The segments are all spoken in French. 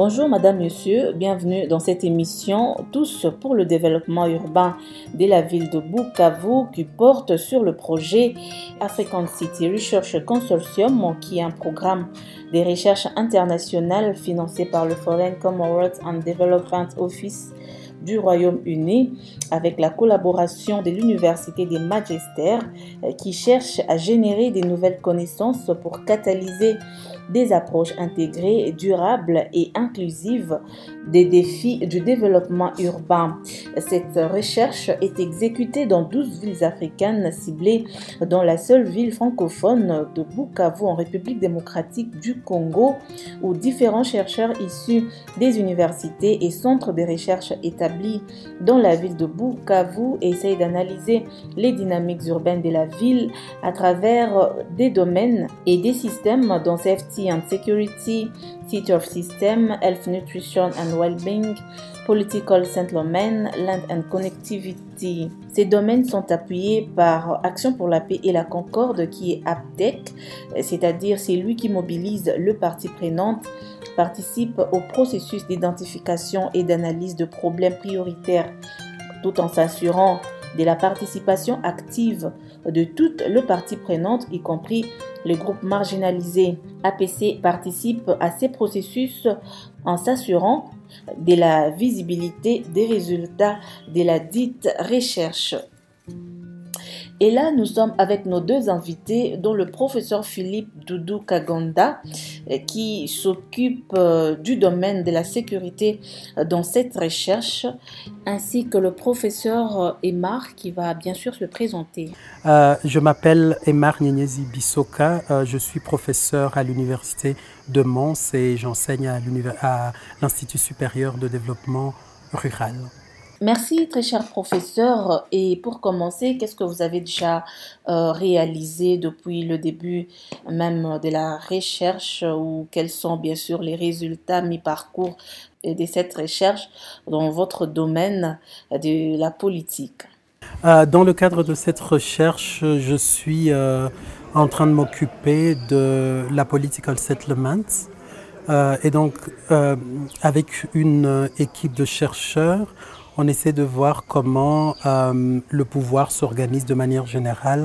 Bonjour Madame, Monsieur, bienvenue dans cette émission Tous pour le développement urbain de la ville de Bukavu qui porte sur le projet African City Research Consortium qui est un programme de recherche internationale financé par le Foreign Commonwealth and Development Office du Royaume-Uni avec la collaboration de l'Université des Magistères qui cherche à générer des nouvelles connaissances pour catalyser des approches intégrées, durables et inclusives des défis du développement urbain. Cette recherche est exécutée dans 12 villes africaines ciblées dans la seule ville francophone de Bukavu en République démocratique du Congo où différents chercheurs issus des universités et centres de recherche établis dans la ville de Bukavu essayent d'analyser les dynamiques urbaines de la ville à travers des domaines et des systèmes dont safety and security, city of system, health, nutrition and well-being, political settlement, land and connectivity. Ces domaines sont appuyés par Action pour la paix et la concorde qui est APTEC, c'est-à-dire c'est lui qui mobilise le partie prenante, participe au processus d'identification et d'analyse de problèmes prioritaires tout en s'assurant de la participation active de toutes les parties prenantes, y compris les groupes marginalisés. APC participe à ces processus en s'assurant de la visibilité des résultats de la dite recherche. Et là, nous sommes avec nos deux invités, dont le professeur Philippe Doudou Kaganda, qui s'occupe du domaine de la sécurité dans cette recherche, ainsi que le professeur Emar, qui va bien sûr se présenter. Je m'appelle Emar Nyenyezi Bissoka, je suis professeur à l'Université de Mons et j'enseigne à l'Institut supérieur de développement rural. Merci très cher professeur. Et pour commencer, qu'est-ce que vous avez déjà réalisé depuis le début même de la recherche ou quels sont bien sûr les résultats mi-parcours de cette recherche dans votre domaine de la politique? Dans le cadre de cette recherche, je suis en train de m'occuper de la political settlement et donc avec une équipe de chercheurs, on essaie de voir comment le pouvoir s'organise de manière générale,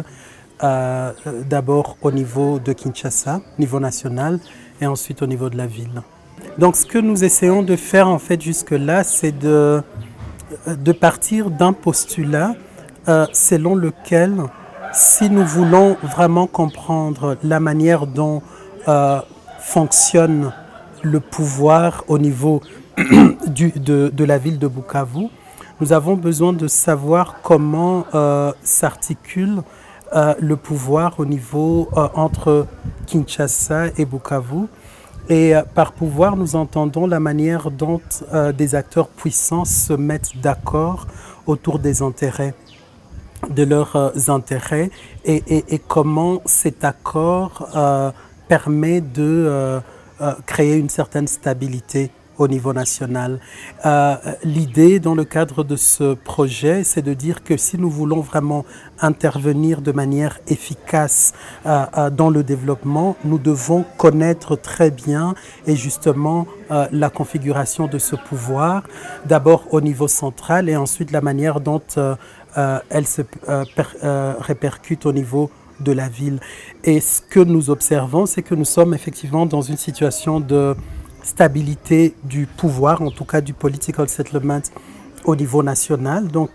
d'abord au niveau de Kinshasa, niveau national, et ensuite au niveau de la ville. Donc ce que nous essayons de faire en fait jusque-là, c'est de partir d'un postulat selon lequel, si nous voulons vraiment comprendre la manière dont fonctionne le pouvoir au niveau de la ville de Bukavu, nous avons besoin de savoir comment s'articule le pouvoir au niveau entre Kinshasa et Bukavu. Et par pouvoir, nous entendons la manière dont des acteurs puissants se mettent d'accord autour des intérêts, de leurs intérêts, et comment cet accord permet de créer une certaine stabilité au niveau national. L'idée dans le cadre de ce projet, c'est de dire que si nous voulons vraiment intervenir de manière efficace dans le développement, nous devons connaître très bien et justement la configuration de ce pouvoir, d'abord au niveau central et ensuite la manière dont elle se répercute au niveau de la ville. Et ce que nous observons, c'est que nous sommes effectivement dans une situation de stabilité du pouvoir, en tout cas du political settlement au niveau national. Donc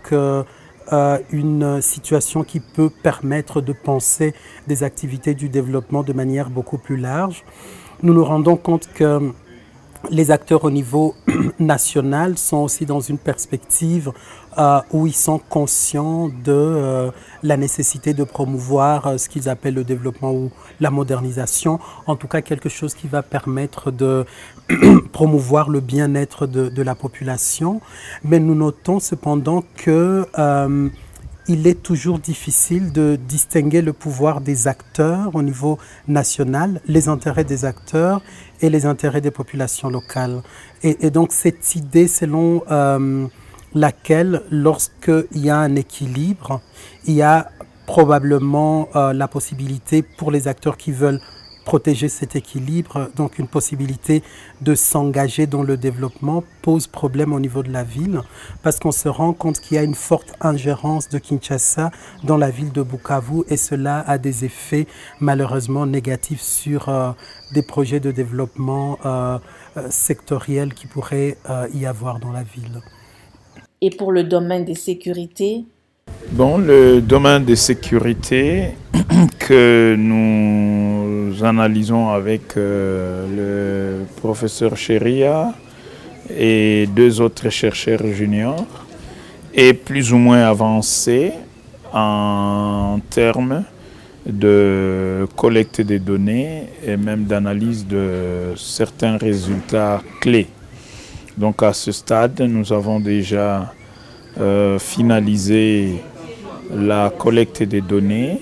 une situation qui peut permettre de penser des activités du développement de manière beaucoup plus large. Nous nous rendons compte que les acteurs au niveau national sont aussi dans une perspective où ils sont conscients de la nécessité de promouvoir ce qu'ils appellent le développement ou la modernisation, en tout cas quelque chose qui va permettre de promouvoir le bien-être de la population. Mais nous notons cependant que il est toujours difficile de distinguer le pouvoir des acteurs au niveau national, les intérêts des acteurs et les intérêts des populations locales. Et donc cette idée selon laquelle lorsqu'il y a un équilibre, il y a probablement la possibilité pour les acteurs qui veulent protéger cet équilibre, donc une possibilité de s'engager dans le développement pose problème au niveau de la ville parce qu'on se rend compte qu'il y a une forte ingérence de Kinshasa dans la ville de Bukavu et cela a des effets malheureusement négatifs sur des projets de développement sectoriels qui pourraient y avoir dans la ville. Et pour le domaine des sécurités? Bon, le domaine de sécurité que nous analysons avec le professeur Cheria et 2 autres chercheurs juniors est plus ou moins avancé en termes de collecte des données et même d'analyse de certains résultats clés. Donc à ce stade, nous avons déjà finalisé la collecte des données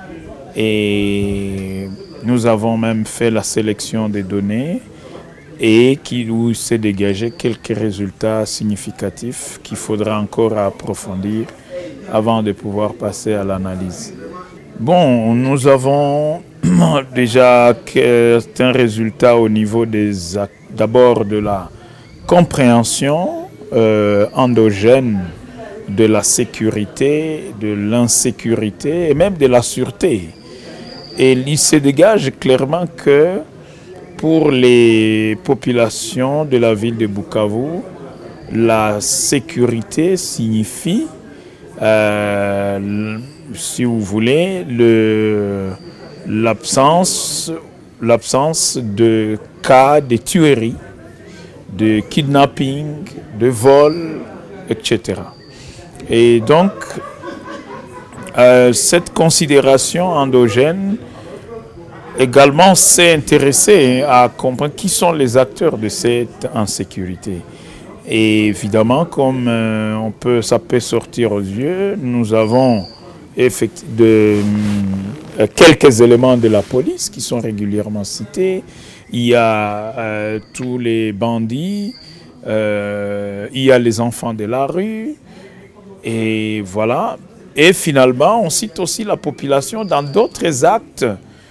et nous avons même fait la sélection des données et où il s'est dégagé quelques résultats significatifs qu'il faudra encore approfondir avant de pouvoir passer à l'analyse. Bon, nous avons déjà certains résultats au niveau d'abord de la compréhension endogène de la sécurité, de l'insécurité et même de la sûreté. Et il se dégage clairement que pour les populations de la ville de Bukavu, la sécurité signifie, si vous voulez, l'absence de cas de tuerie, de kidnapping, de vol, etc. Et donc, cette considération endogène également s'est intéressée à comprendre qui sont les acteurs de cette insécurité. Et évidemment, comme ça peut sortir aux yeux, nous avons quelques éléments de la police qui sont régulièrement cités. Il y a tous les bandits, il y a les enfants de la rue, et voilà. Et finalement, on cite aussi la population dans d'autres actes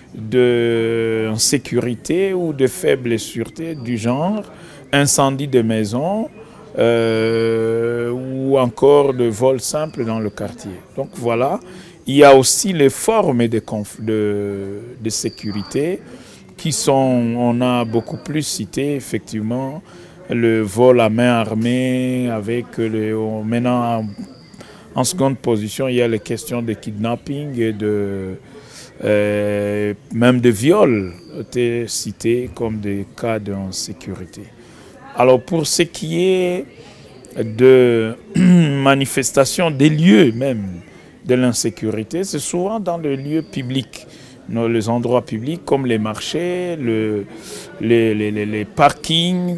d'insécurité ou de faible sûreté du genre incendie de maisons ou encore de vol simple dans le quartier. Donc voilà, il y a aussi les formes de sécurité qui sont, on a beaucoup plus cité effectivement, le vol à main armée avec maintenant en seconde position, il y a les questions de kidnapping et même de viol étaient cités comme des cas d'insécurité. Alors pour ce qui est de manifestation des lieux même de l'insécurité, c'est souvent dans les lieux publics, les endroits publics comme les marchés, les parkings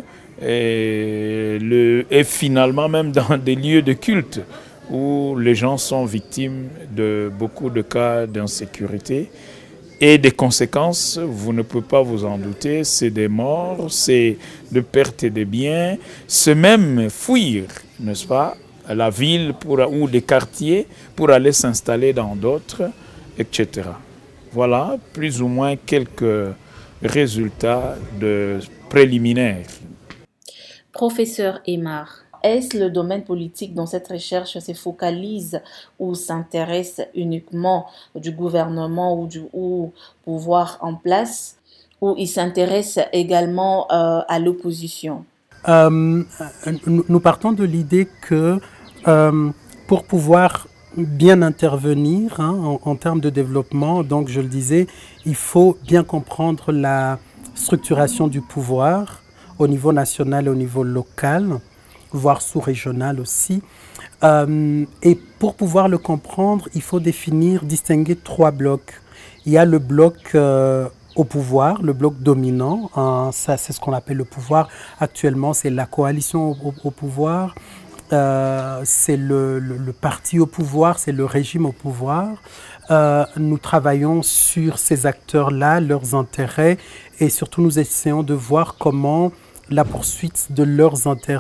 et finalement même dans des lieux de culte où les gens sont victimes de beaucoup de cas d'insécurité et des conséquences, vous ne pouvez pas vous en douter, c'est des morts, c'est de perte de biens, c'est même fuir, n'est-ce pas, la ville ou des quartiers pour aller s'installer dans d'autres, etc. Voilà plus ou moins quelques résultats préliminaires. Professeur Aymar, est-ce le domaine politique dont cette recherche se focalise ou s'intéresse uniquement du gouvernement ou du pouvoir en place, ou il s'intéresse également à l'opposition? Nous partons de l'idée que pour pouvoir bien intervenir en termes de développement, donc je le disais, il faut bien comprendre la structuration du pouvoir au niveau national et au niveau local, voire sous-régional aussi. Et pour pouvoir le comprendre, il faut distinguer 3 blocs. Il y a le bloc au pouvoir, le bloc dominant, ça c'est ce qu'on appelle le pouvoir. Actuellement, c'est la coalition au pouvoir, c'est le parti au pouvoir, c'est le régime au pouvoir. Nous travaillons sur ces acteurs-là, leurs intérêts, et surtout nous essayons de voir comment la poursuite de leurs intérêts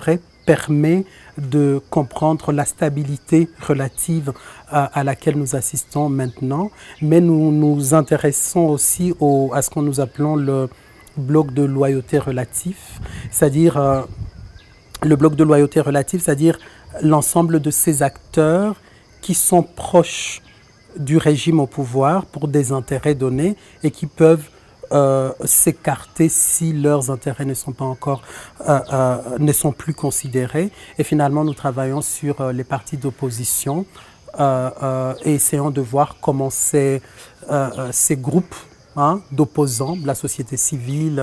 permet de comprendre la stabilité relative à laquelle nous assistons maintenant, mais nous nous intéressons aussi à ce que nous appelons le bloc de loyauté relatif, c'est-à-dire le bloc de loyauté relative, c'est-à-dire l'ensemble de ces acteurs qui sont proches du régime au pouvoir pour des intérêts donnés et qui peuvent s'écarter si leurs intérêts ne sont pas encore ne sont plus considérés. Et finalement, nous travaillons sur les partis d'opposition et essayons de voir comment ces groupes d'opposants, de la société civile,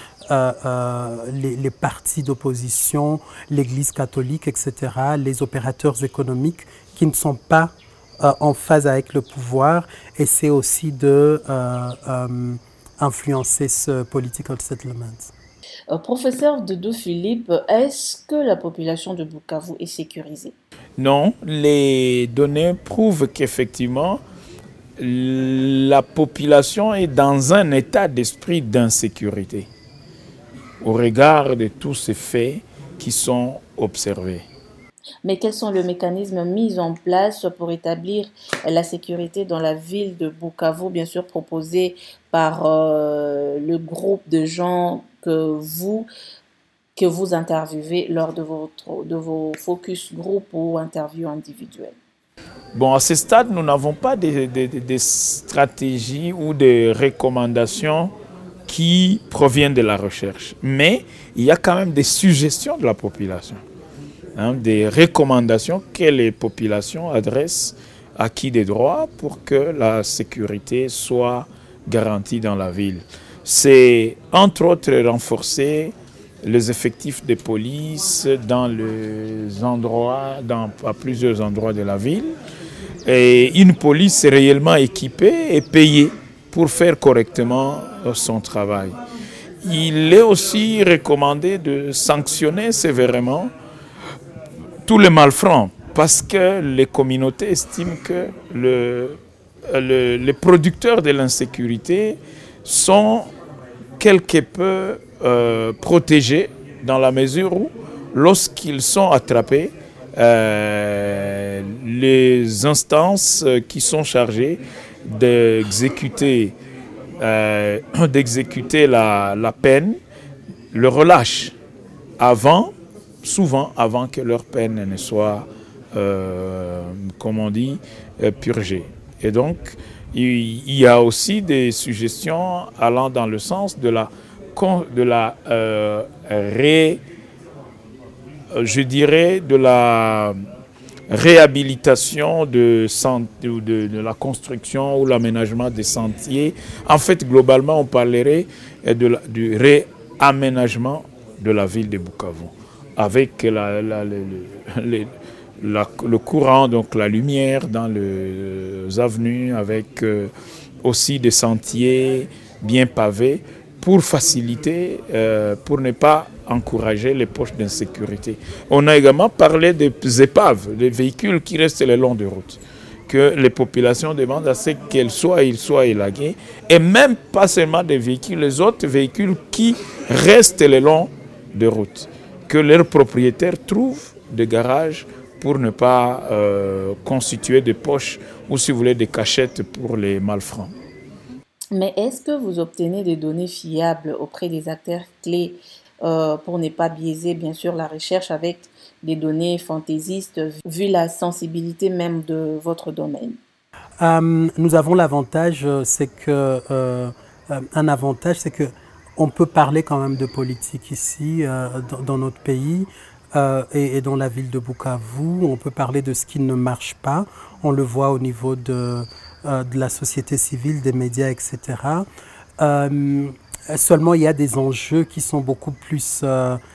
les partis d'opposition, l'Église catholique, etc., les opérateurs économiques qui ne sont pas en phase avec le pouvoir, essaient aussi de influencer ce political settlement. Professeur Doudou Philippe, est-ce que la population de Bukavu est sécurisée? Non, les données prouvent qu'effectivement, la population est dans un état d'esprit d'insécurité au regard de tous ces faits qui sont observés. Mais quels sont les mécanismes mis en place pour établir la sécurité dans la ville de Bukavu, bien sûr proposés par le groupe de gens que vous interviewez lors de vos focus group ou interviews individuelles? Bon, à ce stade, nous n'avons pas des stratégies ou des recommandations qui proviennent de la recherche. Mais il y a quand même des suggestions de la population, des recommandations que les populations adressent à qui des droits pour que la sécurité soit garantie dans la ville. C'est entre autres renforcer les effectifs de police dans les endroits, à plusieurs endroits de la ville. Et une police réellement équipée et payée pour faire correctement son travail. Il est aussi recommandé de sanctionner sévèrement tous les malfrats parce que les communautés estiment que les producteurs de l'insécurité sont quelque peu protégés dans la mesure où, lorsqu'ils sont attrapés, les instances qui sont chargées d'exécuter la peine le relâchent souvent avant que leur peine ne soit, purgée. Et donc, il y a aussi des suggestions allant dans le sens de la réhabilitation de la construction ou l'aménagement des sentiers. En fait, globalement, on parlerait du réaménagement de la ville de Bukavu, avec le courant, donc la lumière dans les avenues, avec aussi des sentiers bien pavés, pour faciliter, pour ne pas encourager les poches d'insécurité. On a également parlé des épaves, des véhicules qui restent le long des routes, que les populations demandent à ce qu'ils soient élagués, et même pas seulement des véhicules, les autres véhicules qui restent le long des routes, que leurs propriétaires trouvent des garages pour ne pas constituer des poches ou, si vous voulez, des cachettes pour les malfrats. Mais est-ce que vous obtenez des données fiables auprès des acteurs clés pour ne pas biaiser, bien sûr, la recherche avec des données fantaisistes, vu la sensibilité même de votre domaine? Nous avons l'avantage, on peut parler quand même de politique ici, dans notre pays et dans la ville de Bukavu. On peut parler de ce qui ne marche pas. On le voit au niveau de la société civile, des médias, etc. Seulement, il y a des enjeux qui sont beaucoup plus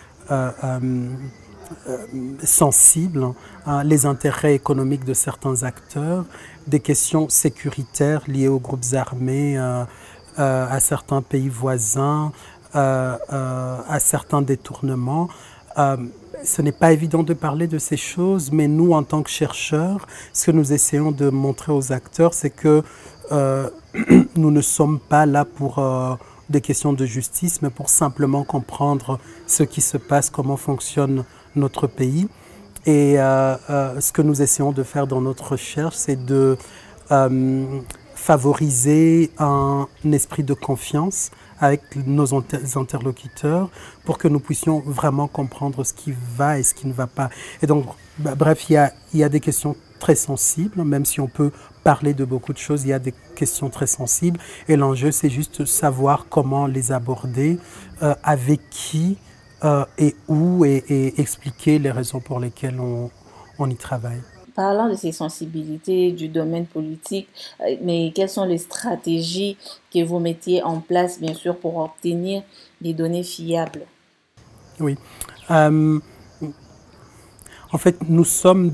sensibles, les intérêts économiques de certains acteurs, des questions sécuritaires liées aux groupes armés, à certains pays voisins, à certains détournements. Ce n'est pas évident de parler de ces choses, mais nous, en tant que chercheurs, ce que nous essayons de montrer aux acteurs, c'est que nous ne sommes pas là pour des questions de justice, mais pour simplement comprendre ce qui se passe, comment fonctionne notre pays. Et ce que nous essayons de faire dans notre recherche, c'est de favoriser un esprit de confiance avec nos interlocuteurs pour que nous puissions vraiment comprendre ce qui va et ce qui ne va pas. Et donc, bref, il y a des questions très sensibles, même si on peut parler de beaucoup de choses, il y a des questions très sensibles. Et l'enjeu, c'est juste savoir comment les aborder, avec qui et où, et expliquer les raisons pour lesquelles on y travaille. Parlant de ces sensibilités du domaine politique, mais quelles sont les stratégies que vous mettiez en place, bien sûr, pour obtenir des données fiables? Oui. En fait, nous sommes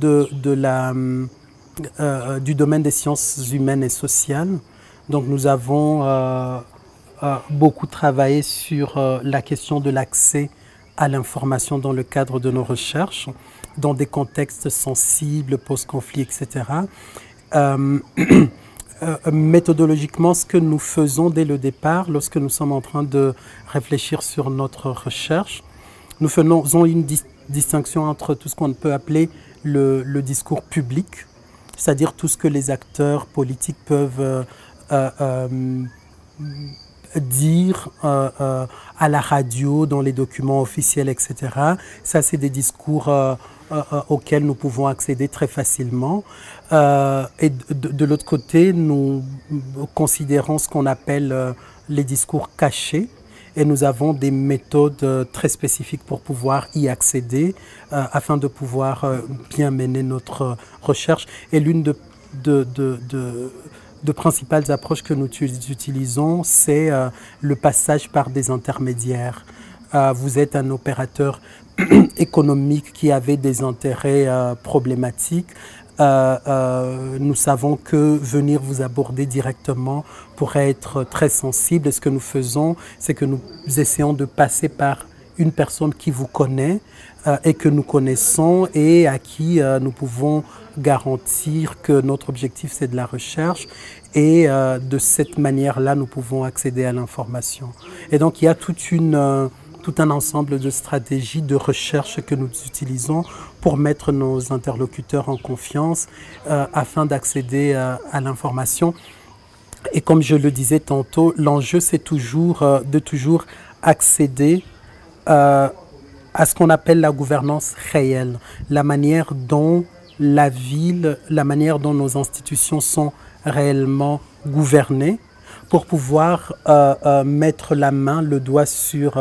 du domaine des sciences humaines et sociales. Donc, nous avons beaucoup travaillé sur la question de l'accès à l'information dans le cadre de nos recherches, dans des contextes sensibles, post-conflit, etc. Méthodologiquement, ce que nous faisons dès le départ, lorsque nous sommes en train de réfléchir sur notre recherche, nous faisons une distinction entre tout ce qu'on peut appeler le discours public, c'est-à-dire tout ce que les acteurs politiques peuvent dire à la radio, dans les documents officiels, etc. Ça, c'est des discours auxquels nous pouvons accéder très facilement. Et de l'autre côté, nous considérons ce qu'on appelle les discours cachés. Et nous avons des méthodes très spécifiques pour pouvoir y accéder afin de pouvoir bien mener notre recherche. Et l'une de principales approches que nous utilisons, c'est le passage par des intermédiaires. Vous êtes un opérateur économique qui avait des intérêts problématiques. Nous savons que venir vous aborder directement pourrait être très sensible. Et ce que nous faisons, c'est que nous essayons de passer par une personne qui vous connaît et que nous connaissons et à qui nous pouvons garantir que notre objectif, c'est de la recherche. Et de cette manière-là, nous pouvons accéder à l'information. Et donc, il y a tout un ensemble de stratégies de recherche que nous utilisons pour mettre nos interlocuteurs en confiance afin d'accéder à l'information. Et comme je le disais tantôt, l'enjeu, c'est de toujours accéder à ce qu'on appelle la gouvernance réelle, la manière dont la ville, la manière dont nos institutions sont réellement gouvernées, pour pouvoir mettre le doigt sur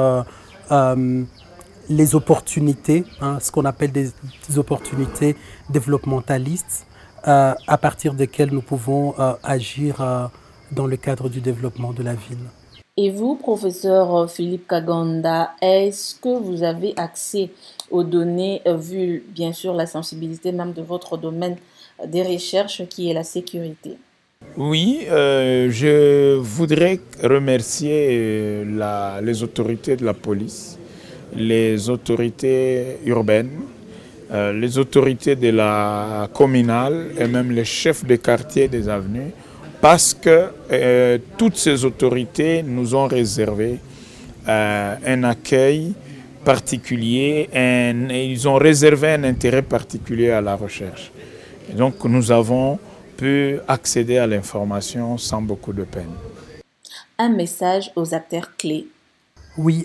les opportunités, ce qu'on appelle des opportunités développementalistes, à partir desquelles nous pouvons agir dans le cadre du développement de la ville. Et vous, professeur Philippe Kaganda, est-ce que vous avez accès aux données, vu bien sûr la sensibilité même de votre domaine des recherches qui est la sécurité? Oui, je voudrais remercier les autorités de la police, les autorités urbaines, les autorités de la communale et même les chefs de quartier des avenues, parce que toutes ces autorités nous ont réservé un accueil particulier, ils ont réservé un intérêt particulier à la recherche. Et donc nous avons pu accéder à l'information sans beaucoup de peine. Un message aux acteurs clés. Oui,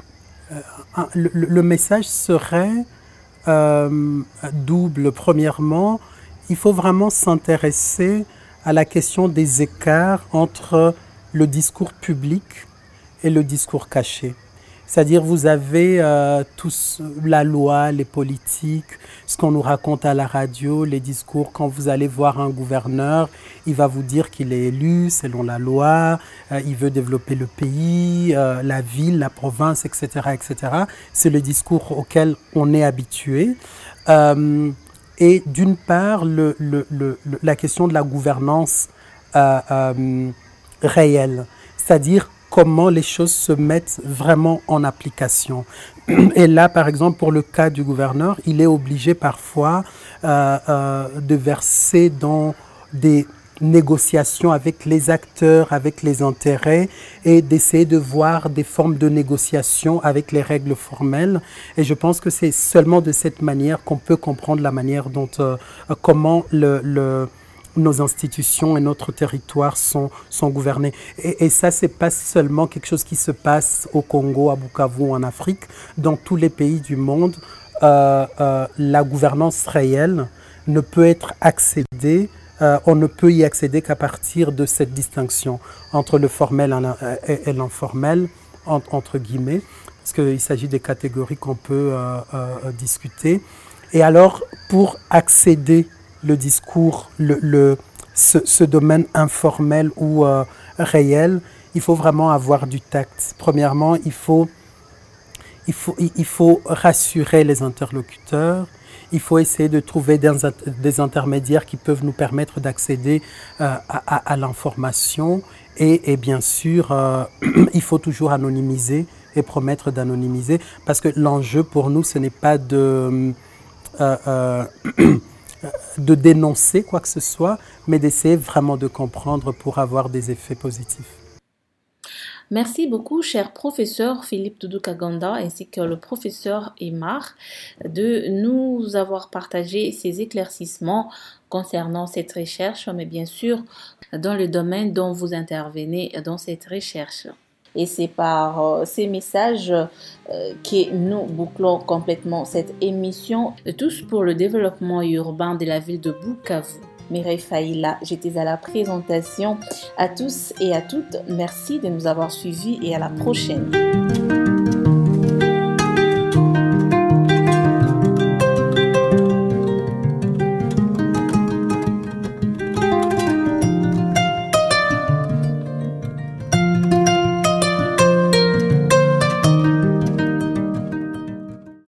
le message serait double. Premièrement, il faut vraiment s'intéresser à la question des écarts entre le discours public et le discours caché. C'est-à-dire, vous avez tous la loi, les politiques, ce qu'on nous raconte à la radio, les discours. Quand vous allez voir un gouverneur, il va vous dire qu'il est élu selon la loi, il veut développer le pays, la ville, la province, etc., etc. C'est le discours auquel on est habitué. Et d'une part, la question de la gouvernance réelle, c'est-à-dire comment les choses se mettent vraiment en application. Et là, par exemple, pour le cas du gouverneur, il est obligé parfois de verser dans des négociation avec les acteurs, avec les intérêts, et d'essayer de voir des formes de négociation avec les règles formelles. Et je pense que c'est seulement de cette manière qu'on peut comprendre la manière dont, comment nos institutions et notre territoire sont gouvernés. Et ça, c'est pas seulement quelque chose qui se passe au Congo, à Bukavu ou en Afrique. Dans tous les pays du monde, la gouvernance réelle ne peut être accédée, on ne peut y accéder qu'à partir de cette distinction entre le formel et l'informel, entre guillemets, parce qu'il s'agit des catégories qu'on peut discuter. Et alors, pour accéder le discours, ce domaine informel ou réel, il faut vraiment avoir du tact. Premièrement, il faut rassurer les interlocuteurs. Il faut essayer de trouver des intermédiaires qui peuvent nous permettre d'accéder à l'information. Et bien sûr, il faut toujours anonymiser et promettre d'anonymiser, parce que l'enjeu pour nous, ce n'est pas de dénoncer quoi que ce soit, mais d'essayer vraiment de comprendre pour avoir des effets positifs. Merci beaucoup, cher professeur Philippe Doudou Kaganda, ainsi que le professeur Emar, de nous avoir partagé ces éclaircissements concernant cette recherche, mais bien sûr dans le domaine dont vous intervenez dans cette recherche. Et c'est par ces messages que nous bouclons complètement cette émission, tous pour le développement urbain de la ville de Bukavu. Mireille Faïla, j'étais à la présentation. À tous et à toutes, merci de nous avoir suivis et à la prochaine.